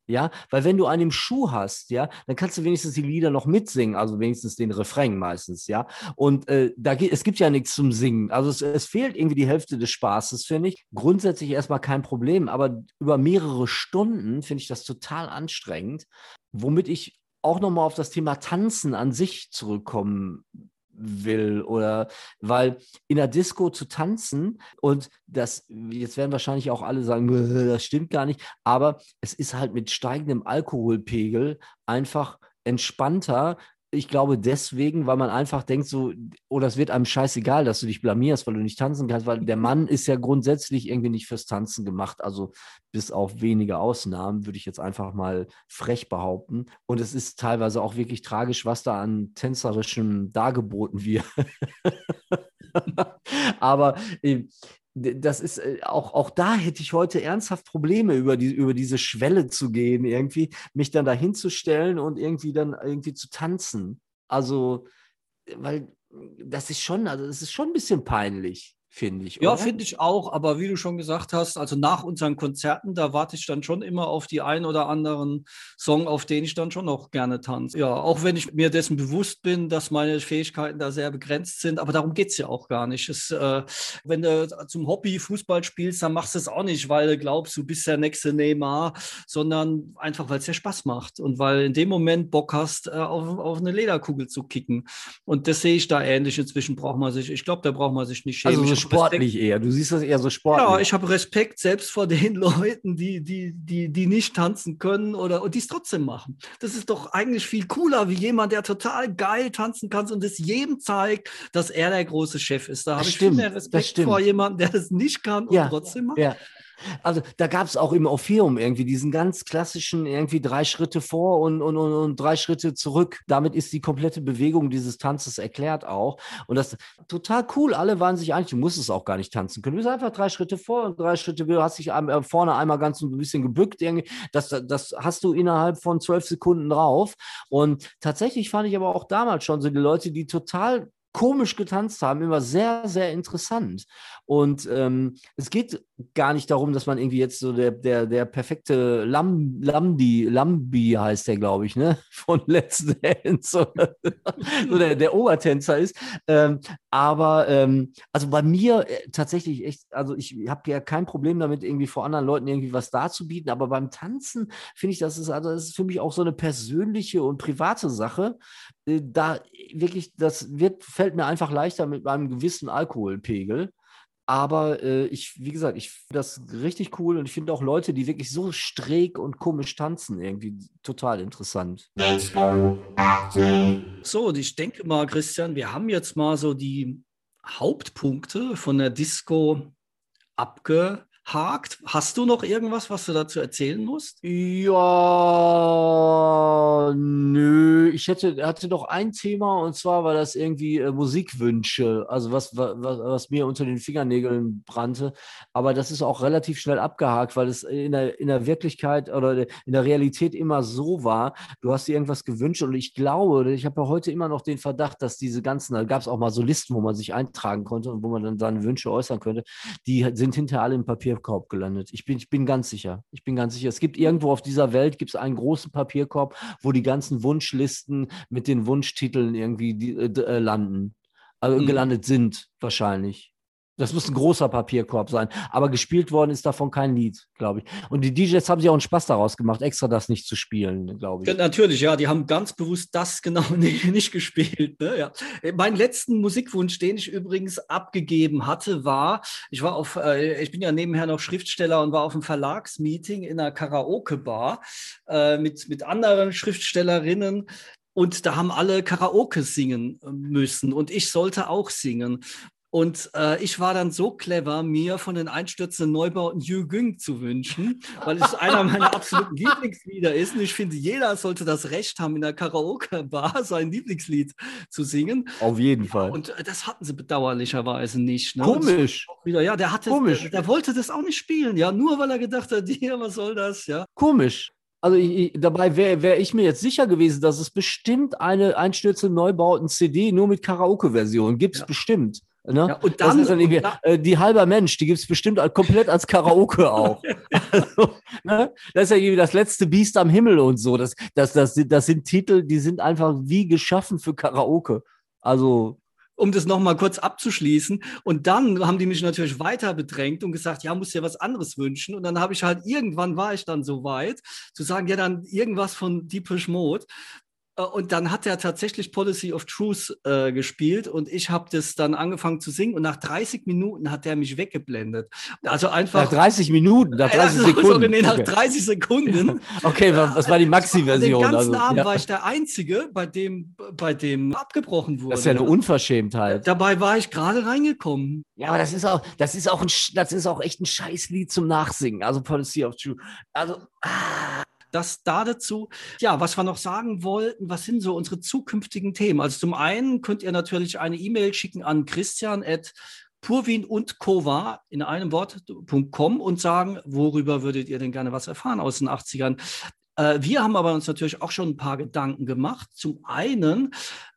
Ja, weil wenn du einen im Schuh hast, ja, dann kannst du wenigstens die Lieder noch mitsingen, also wenigstens den Refrain meistens, ja. Und es gibt ja nichts zum Singen. Also es fehlt irgendwie die Hälfte des Spaßes, finde ich. Grundsätzlich erstmal kein Problem, aber über mehrere Stunden finde ich das total anstrengend, womit ich auch nochmal auf das Thema Tanzen an sich zurückkommen will oder weil in der Disco zu tanzen und das, jetzt werden wahrscheinlich auch alle sagen, das stimmt gar nicht, aber es ist halt mit steigendem Alkoholpegel einfach entspannter. Ich glaube deswegen, weil man einfach denkt so, oder es wird einem scheißegal, dass du dich blamierst, weil du nicht tanzen kannst, weil der Mann ist ja grundsätzlich irgendwie nicht fürs Tanzen gemacht, also bis auf wenige Ausnahmen, würde ich jetzt einfach mal frech behaupten. Und es ist teilweise auch wirklich tragisch, was da an tänzerischem dargeboten wird. Aber das ist auch da hätte ich heute ernsthaft Probleme, über diese Schwelle zu gehen, irgendwie mich dann dahin zu stellen und irgendwie zu tanzen. Also, weil das ist schon ein bisschen peinlich, finde ich, Ja, oder? finde ich auch, aber wie du schon gesagt hast, also nach unseren Konzerten, da warte ich dann schon immer auf die ein oder anderen Song, auf den ich dann schon noch gerne tanze. Ja, auch wenn ich mir dessen bewusst bin, dass meine Fähigkeiten da sehr begrenzt sind, aber darum geht es ja auch gar nicht. Wenn du zum Hobby Fußball spielst, dann machst du es auch nicht, weil du glaubst, du bist der nächste Neymar, sondern einfach, weil es dir Spaß macht und weil in dem Moment Bock hast, auf eine Lederkugel zu kicken. Und das sehe ich da ähnlich. Inzwischen ich glaube, da braucht man sich nicht schämen. Also Ich so habe Respekt. sportlich eher. Du siehst das eher so Ja, sportlich. ich habe Respekt selbst vor den Leuten, die nicht tanzen können und die es trotzdem machen. Das ist doch eigentlich viel cooler, wie jemand, der total geil tanzen kann und es jedem zeigt, dass er der große Chef ist. Da Das habe ich viel mehr stimmt, das Respekt vor stimmt. jemandem, der das nicht kann und Ja, trotzdem macht. ja. Also da gab es auch im Orpheum irgendwie diesen ganz klassischen irgendwie 3 Schritte vor und 3 Schritte zurück. Damit ist die komplette Bewegung dieses Tanzes erklärt auch. Und das ist total cool. Alle waren sich einig, du musst es auch gar nicht tanzen können. Du bist einfach 3 Schritte vor und 3 Schritte, du hast dich vorne einmal ganz ein bisschen gebückt. Irgendwie. Das hast du innerhalb von 12 Sekunden drauf. Und tatsächlich fand ich aber auch damals schon so die Leute, die total komisch getanzt haben, immer sehr, sehr interessant. Und es geht gar nicht darum, dass man irgendwie jetzt so der perfekte Lambi heißt der, glaube ich, ne? Von Let's Dance oder so der Obertänzer ist. Also bei mir tatsächlich echt, also ich habe ja kein Problem damit, irgendwie vor anderen Leuten irgendwie was darzubieten, aber beim Tanzen finde ich, das ist für mich auch so eine persönliche und private Sache. Da wirklich, fällt mir einfach leichter mit meinem gewissen Alkoholpegel. Aber wie gesagt, ich finde das richtig cool und ich finde auch Leute, die wirklich so schräg und komisch tanzen, irgendwie total interessant. Disco 80. So, und ich denke mal, Christian, wir haben jetzt mal so die Hauptpunkte von der Disco abgehakt. Hast du noch irgendwas, was du dazu erzählen musst? Ja, nö. Hatte doch ein Thema und zwar war das irgendwie Musikwünsche, also was mir unter den Fingernägeln brannte. Aber das ist auch relativ schnell abgehakt, weil es in der Wirklichkeit oder in der Realität immer so war. Du hast dir irgendwas gewünscht und ich glaube, ich habe ja heute immer noch den Verdacht, dass da gab es auch mal so Listen, wo man sich eintragen konnte und wo man dann seine Wünsche äußern könnte, die sind hinterher alle im Papierkorb gelandet. Ich bin ganz sicher. Ich bin ganz sicher. Es gibt irgendwo auf dieser Welt gibt's einen großen Papierkorb, wo die ganzen Wunschlisten mit den Wunschtiteln irgendwie landen. Also Hm. gelandet sind wahrscheinlich. Das muss ein großer Papierkorb sein. Aber gespielt worden ist davon kein Lied, glaube ich. Und die DJs haben sich auch einen Spaß daraus gemacht, extra das nicht zu spielen, glaube Ja, ich. natürlich, ja, die haben ganz bewusst das genau nicht gespielt. Ne? Ja. Mein letzten Musikwunsch, den ich übrigens abgegeben hatte, ich bin ja nebenher noch Schriftsteller und war auf einem Verlagsmeeting in einer Karaoke-Bar mit anderen Schriftstellerinnen. Und da haben alle Karaoke singen müssen und ich sollte auch singen. Und ich war dann so clever, mir von den einstürzenden Neubauten Yu Güng zu wünschen, weil es einer meiner absoluten Lieblingslieder ist. Und ich finde, jeder sollte das Recht haben, in der Karaoke-Bar sein Lieblingslied zu singen. Auf jeden Ja, Fall. und das hatten sie bedauerlicherweise nicht. Ne? Und das Komisch. auch wieder, ja, Komisch. der wollte das auch nicht spielen, ja, nur weil er gedacht hat, ja, was soll das, ja. Komisch. Also dabei wär ich mir jetzt sicher gewesen, dass es bestimmt eine einstürzende Neubauten-CD nur mit Karaoke-Version gibt es Ja. bestimmt. Ne? Ja, und Das dann, ist dann irgendwie, die halber Mensch, die gibt es bestimmt komplett als Karaoke auch. Also, ne? Das ist ja irgendwie das letzte Biest am Himmel und so. Das sind Titel, die sind einfach wie geschaffen für Karaoke. Also, um das nochmal kurz abzuschließen. Und dann haben die mich natürlich weiter bedrängt und gesagt, ja, musst dir was anderes wünschen. Und dann habe ich halt, irgendwann war ich dann so weit, zu sagen, ja, dann irgendwas von Depeche Mode. Und dann hat er tatsächlich Policy of Truth gespielt und ich habe das dann angefangen zu singen und nach 30 Minuten hat er mich weggeblendet. Also einfach. nach 30 Minuten, nach 30 Sekunden. Sorry, nee, nach 30 Sekunden. Okay, was war die Maxi-Version? Den ganzen Abend war ich der Einzige, bei dem abgebrochen wurde. Das ist ja eine Unverschämtheit. Dabei war ich gerade reingekommen. Ja, aber das ist auch echt ein Scheißlied zum Nachsingen. Also Policy of Truth. Also, Das da dazu, ja, was wir noch sagen wollten, was sind so unsere zukünftigen Themen? Also zum einen könnt ihr natürlich eine E-Mail schicken an christian@purwinundkova in einem Wort.com und sagen, worüber würdet ihr denn gerne was erfahren aus den 80ern? Wir haben aber uns natürlich auch schon ein paar Gedanken gemacht. Zum einen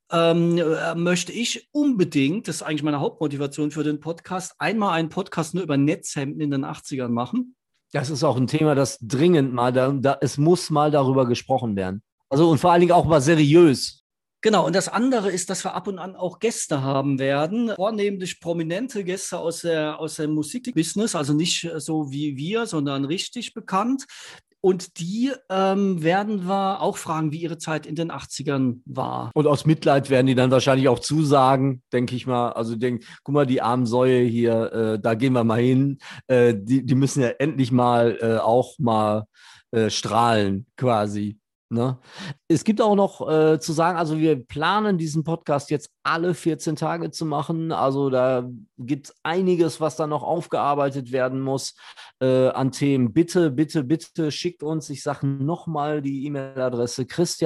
möchte ich unbedingt, das ist eigentlich meine Hauptmotivation für den Podcast, einmal einen Podcast nur über Netzhemden in den 80ern machen. das ist auch ein Thema, das dringend mal, es muss mal darüber gesprochen werden. Also und vor allen Dingen auch mal seriös. Genau, und das andere ist, dass wir ab und an auch Gäste haben werden, vornehmlich prominente Gäste aus der Musikbusiness, also nicht so wie wir, sondern richtig bekannt. Und die werden wir auch fragen, wie ihre Zeit in den 80ern war. Und aus Mitleid werden die dann wahrscheinlich auch zusagen, denke ich mal. Also guck mal, die armen Säue hier, da gehen wir mal hin. Die müssen ja endlich mal auch mal strahlen, quasi. Ne? Es gibt auch noch zu sagen, also wir planen diesen Podcast jetzt alle 14 Tage zu machen. Also da gibt es einiges, was da noch aufgearbeitet werden muss an Themen. Bitte, bitte, bitte schickt uns, ich sage nochmal die E-Mail-Adresse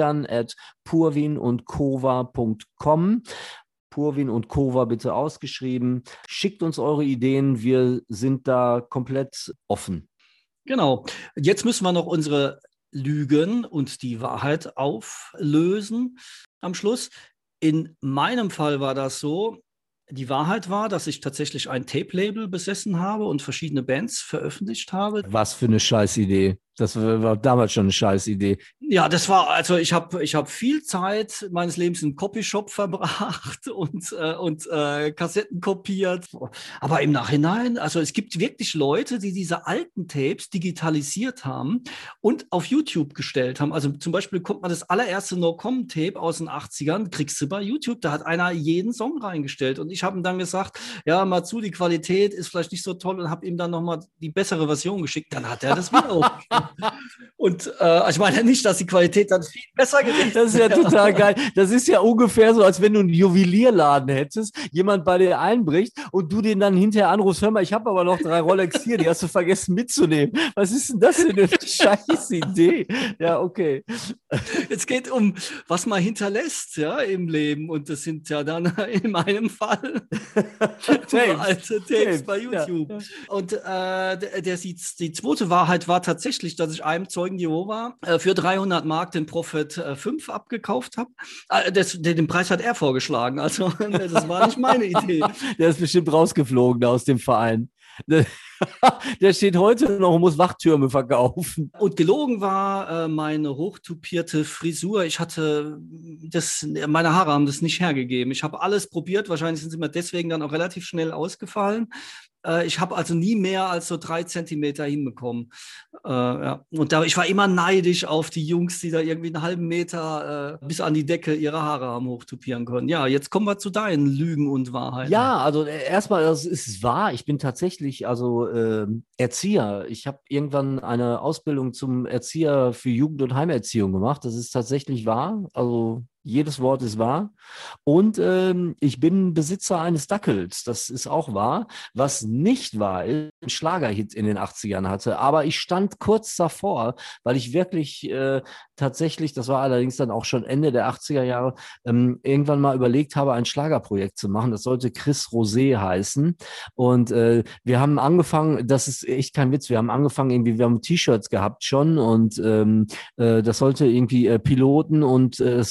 christian@purwinundkova.com. Purwin und Kova bitte ausgeschrieben. Schickt uns eure Ideen, wir sind da komplett offen. Genau. Jetzt müssen wir noch unsere Lügen und die Wahrheit auflösen am Schluss. In meinem Fall war das so, die Wahrheit war, dass ich tatsächlich ein Tape-Label besessen habe und verschiedene Bands veröffentlicht habe. Was für eine Scheißidee. Das war damals schon eine Scheißidee. Ja, das war, also ich hab viel Zeit meines Lebens im Copyshop verbracht und Kassetten kopiert. Aber im Nachhinein, also es gibt wirklich Leute, die diese alten Tapes digitalisiert haben und auf YouTube gestellt haben. Also zum Beispiel kommt man das allererste No-Com-Tape aus den 80ern, kriegst du bei YouTube, da hat einer jeden Song reingestellt. Und ich habe ihm dann gesagt, ja, mal zu, die Qualität ist vielleicht nicht so toll und habe ihm dann nochmal die bessere Version geschickt. Dann hat er das wieder aufgegeben. Und ich meine nicht, dass die Qualität dann viel besser gewesen ist. Das ist ja total geil. Das ist ja ungefähr so, als wenn du einen Juwelierladen hättest, jemand bei dir einbricht und du den dann hinterher anrufst, hör mal, ich habe aber noch 3 Rolex hier, die hast du vergessen mitzunehmen. Was ist denn das für eine scheiß Idee? Ja, okay. Es geht um, was man hinterlässt, ja, im Leben. Und das sind ja dann in meinem Fall alte Tapes bei YouTube. Ja. Und die zweite Wahrheit war tatsächlich, dass ich einem Zeugen Jehova für 300 Mark den Prophet 5 abgekauft habe. Den Preis hat er vorgeschlagen, also das war nicht meine Idee. Der ist bestimmt rausgeflogen aus dem Verein. Der steht heute noch und muss Wachtürme verkaufen. Und gelogen war meine hochtupierte Frisur. Meine Haare haben das nicht hergegeben. Ich habe alles probiert. Wahrscheinlich sind sie mir deswegen dann auch relativ schnell ausgefallen. Ich habe also nie mehr als so 3 Zentimeter hinbekommen. Ja. Und ich war immer neidisch auf die Jungs, die da irgendwie einen halben Meter bis an die Decke ihre Haare haben hochtupieren können. Ja, jetzt kommen wir zu deinen Lügen und Wahrheiten. Ja, also erstmal, das ist wahr. Ich bin tatsächlich Erzieher. Ich habe irgendwann eine Ausbildung zum Erzieher für Jugend- und Heimerziehung gemacht. Das ist tatsächlich wahr. Also jedes Wort ist wahr. Und ich bin Besitzer eines Dackels. Das ist auch wahr. Was nicht wahr ist, ein Schlagerhit in den 80ern hatte. Aber ich stand kurz davor, weil ich wirklich tatsächlich, das war allerdings dann auch schon Ende der 80er Jahre, irgendwann mal überlegt habe, ein Schlagerprojekt zu machen. Das sollte Chris Rosé heißen. Und wir haben angefangen, das ist echt kein Witz, wir haben T-Shirts gehabt schon und das sollte irgendwie piloten und es sollte eine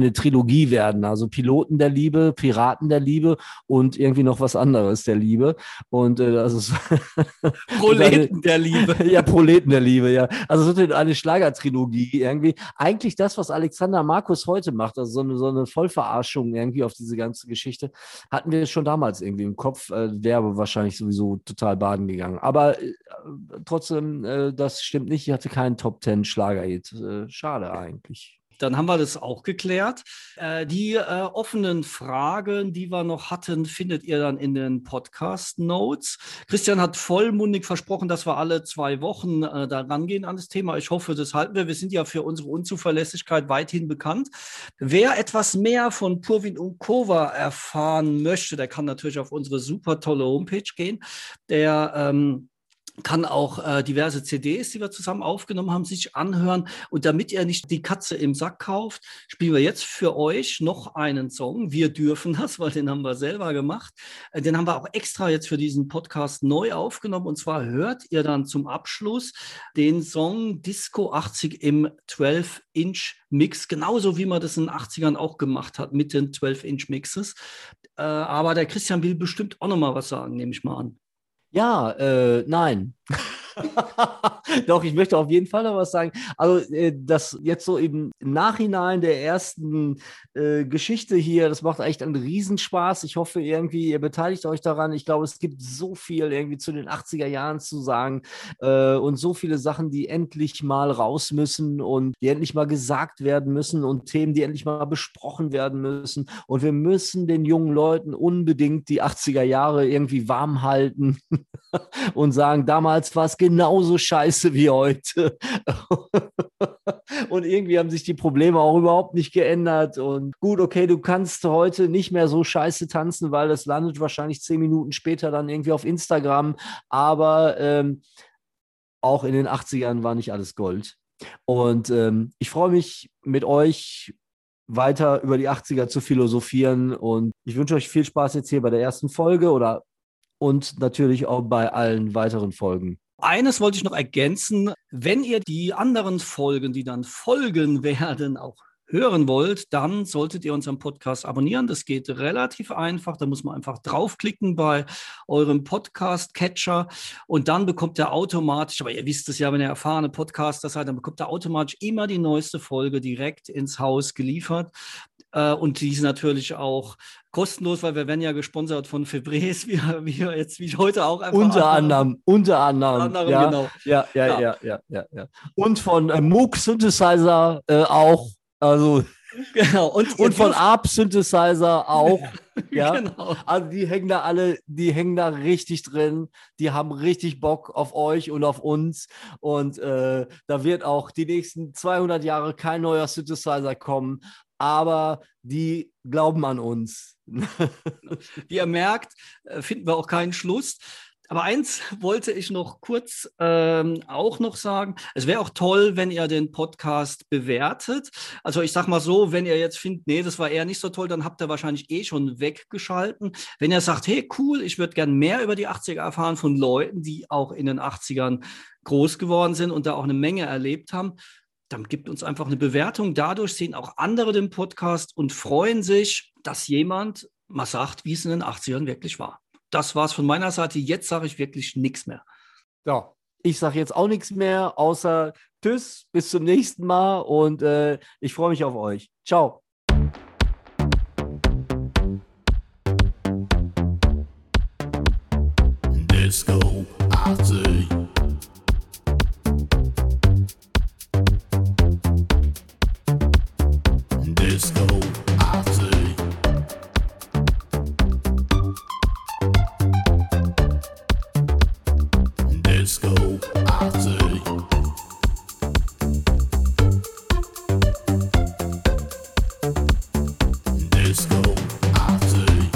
eine Trilogie werden. Also Piloten der Liebe, Piraten der Liebe und irgendwie noch was anderes der Liebe. Und das ist Proleten der Liebe. Ja, Proleten der Liebe, ja. Also es wird eine Schlagertrilogie irgendwie. Eigentlich das, was Alexander Markus heute macht, also so eine Vollverarschung irgendwie auf diese ganze Geschichte, hatten wir schon damals irgendwie im Kopf, wäre wahrscheinlich sowieso total baden gegangen. Aber trotzdem, das stimmt nicht. Ich hatte keinen Top-10-Schlager-Hit. Schade eigentlich. Dann haben wir das auch geklärt. Die offenen Fragen, die wir noch hatten, findet ihr dann in den Podcast-Notes. Christian hat vollmundig versprochen, dass wir alle 2 Wochen da rangehen an das Thema. Ich hoffe, das halten wir. Wir sind ja für unsere Unzuverlässigkeit weithin bekannt. Wer etwas mehr von Purwin und Kova erfahren möchte, der kann natürlich auf unsere super tolle Homepage gehen. Der kann auch diverse CDs, die wir zusammen aufgenommen haben, sich anhören. Und damit ihr nicht die Katze im Sack kauft, spielen wir jetzt für euch noch einen Song. Wir dürfen das, weil den haben wir selber gemacht. Den haben wir auch extra jetzt für diesen Podcast neu aufgenommen. Und zwar hört ihr dann zum Abschluss den Song Disco 80 im 12-Inch-Mix, genauso wie man das in den 80ern auch gemacht hat mit den 12-Inch-Mixes. Aber der Christian will bestimmt auch noch mal was sagen, nehme ich mal an. Ja, nein. Doch, ich möchte auf jeden Fall noch was sagen. Also, das jetzt so im Nachhinein der ersten Geschichte hier, das macht echt einen Riesenspaß. Ich hoffe irgendwie, ihr beteiligt euch daran. Ich glaube, es gibt so viel irgendwie zu den 80er Jahren zu sagen und so viele Sachen, die endlich mal raus müssen und die endlich mal gesagt werden müssen und Themen, die endlich mal besprochen werden müssen. Und wir müssen den jungen Leuten unbedingt die 80er Jahre irgendwie warm halten und sagen, damals war es genauso scheiße wie heute. Und irgendwie haben sich die Probleme auch überhaupt nicht geändert. Und gut, okay, du kannst heute nicht mehr so scheiße tanzen, weil das landet wahrscheinlich 10 Minuten später dann irgendwie auf Instagram. Aber auch in den 80ern war nicht alles Gold. Und ich freue mich, mit euch weiter über die 80er zu philosophieren. Und ich wünsche euch viel Spaß jetzt hier bei der ersten Folge und natürlich auch bei allen weiteren Folgen. Eines wollte ich noch ergänzen. Wenn ihr die anderen Folgen, die dann folgen werden, auch hören wollt, dann solltet ihr unseren Podcast abonnieren. Das geht relativ einfach. Da muss man einfach draufklicken bei eurem Podcast-Catcher und dann bekommt ihr automatisch, aber ihr wisst es ja, wenn ihr erfahrene Podcaster seid, dann bekommt ihr automatisch immer die neueste Folge direkt ins Haus geliefert. Und die ist natürlich auch kostenlos, weil wir werden ja gesponsert von Febreze, wie ich heute auch einfach Unter anderem, ja, genau. Ja. Und von Moog Synthesizer auch, also genau. Und von ARP Synthesizer auch. Ja, genau. Also die hängen da richtig drin, die haben richtig Bock auf euch und auf uns und da wird auch die nächsten 200 Jahre kein neuer Synthesizer kommen, aber die glauben an uns. Wie ihr merkt, finden wir auch keinen Schluss. Aber eins wollte ich noch kurz auch noch sagen. Es wäre auch toll, wenn ihr den Podcast bewertet. Also ich sag mal so, wenn ihr jetzt findet, nee, das war eher nicht so toll, dann habt ihr wahrscheinlich schon weggeschalten. Wenn ihr sagt, hey, cool, ich würde gern mehr über die 80er erfahren von Leuten, die auch in den 80ern groß geworden sind und da auch eine Menge erlebt haben, dann gibt uns einfach eine Bewertung. Dadurch sehen auch andere den Podcast und freuen sich, dass jemand mal sagt, wie es in den 80ern wirklich war. Das war's von meiner Seite. Jetzt sage ich wirklich nichts mehr. Ja, ich sage jetzt auch nichts mehr, außer tschüss, bis zum nächsten Mal und ich freue mich auf euch. Ciao. Disco 80. Disco 80. Disco 80. Disco 80.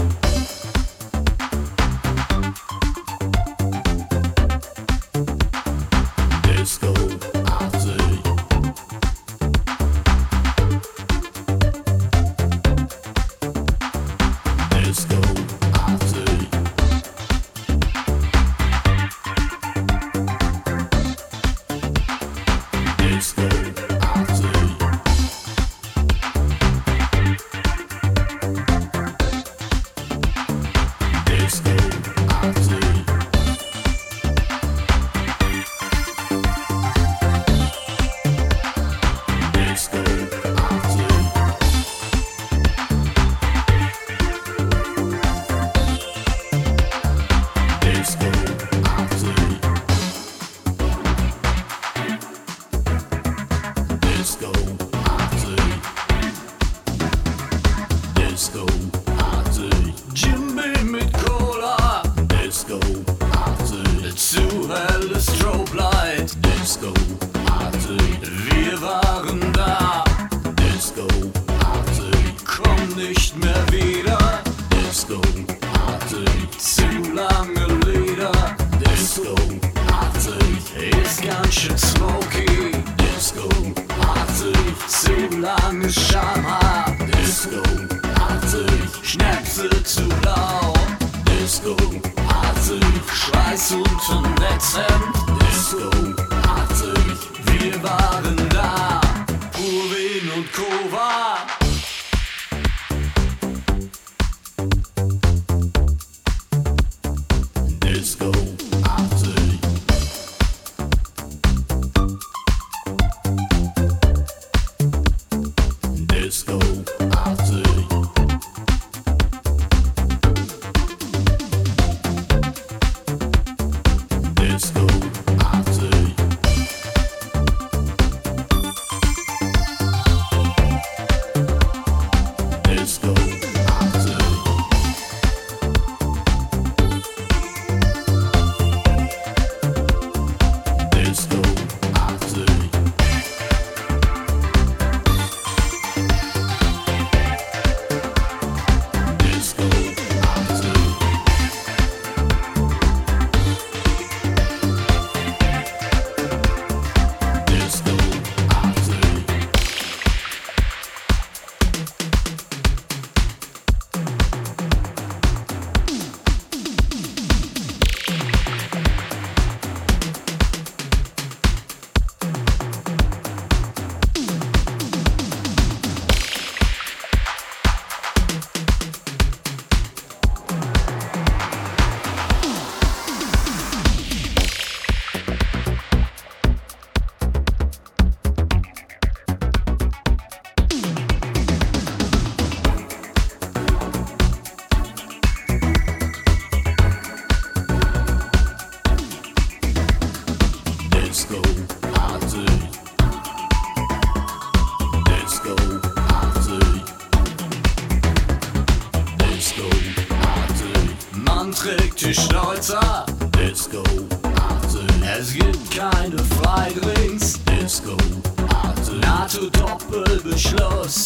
Disco 80. nicht mehr wieder. Disco-artig, Zu lange Lieder, Disco-artig, ist ganz schön smoky. Disco-artig, Zu lange Schamhaar, Disco-artig, Schnäpse zu laut. Disco-artig, Schweiß unterm Netzhemd, Disco-artig, wir waren da. Purwin und Kova. Disco-artig, Disco-artig, Disco-artig, Disco-artig, Disco-artig, Disco-artig, Disco-artig. Disco-artig, Disco-artig, Disco-artig, Man trägt die Schnäuzer, Disco-artig, es gibt keine Freidrinks. Disco-artig, NATO-Doppelbeschluss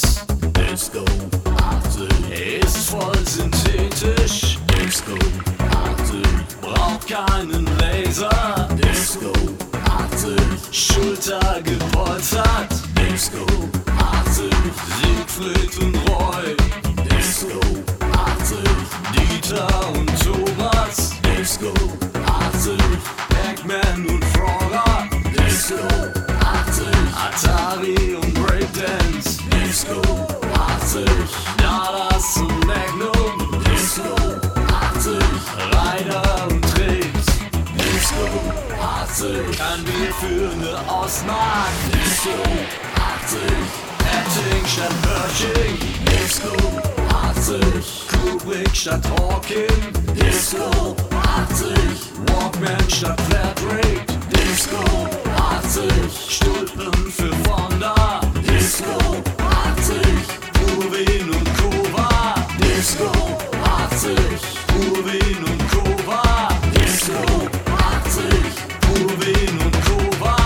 Disco-artig, ist voll synthetisch, Disco-artig, braucht keinen Laser. Disco-artig, Schulter gepolstert, Disco-artig, Siegfried und Roy, Disco-artig, Dieter und Thomas, Disco-artig, Pac-Man und Frogger, Disco-artig, Atari und Breakdance, Disco-artig, Dallas und Magnum, Disco-artig, Ryder und Tricks, Disco-artig, ein Bier für ne Ostmark, Disco-artig, Etting statt Pershing, Disco-artig, Kubrick statt Hawking, Disco-artig, Walkman statt Flatrate, Disco-artig, Stulpen für Fonda, Disco-artig, Purwin und Kova, Disco-artig, Purwin und Kova, Disco-artig, Purwin und Kova,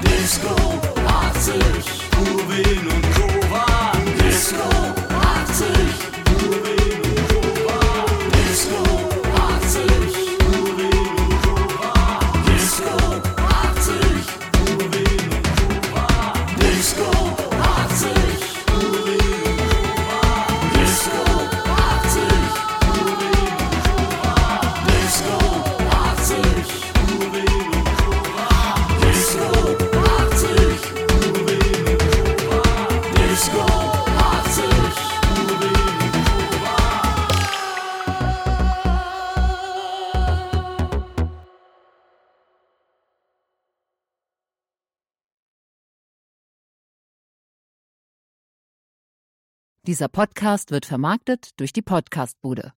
Disco-artig, Purwin und Kova, Disco-artig, Purwin und Kova, Disco-artig, Purwin und Kova, Disco-artig, Purwin und Kova, Disco-artig, Dieser Podcast wird vermarktet durch die Podcastbude.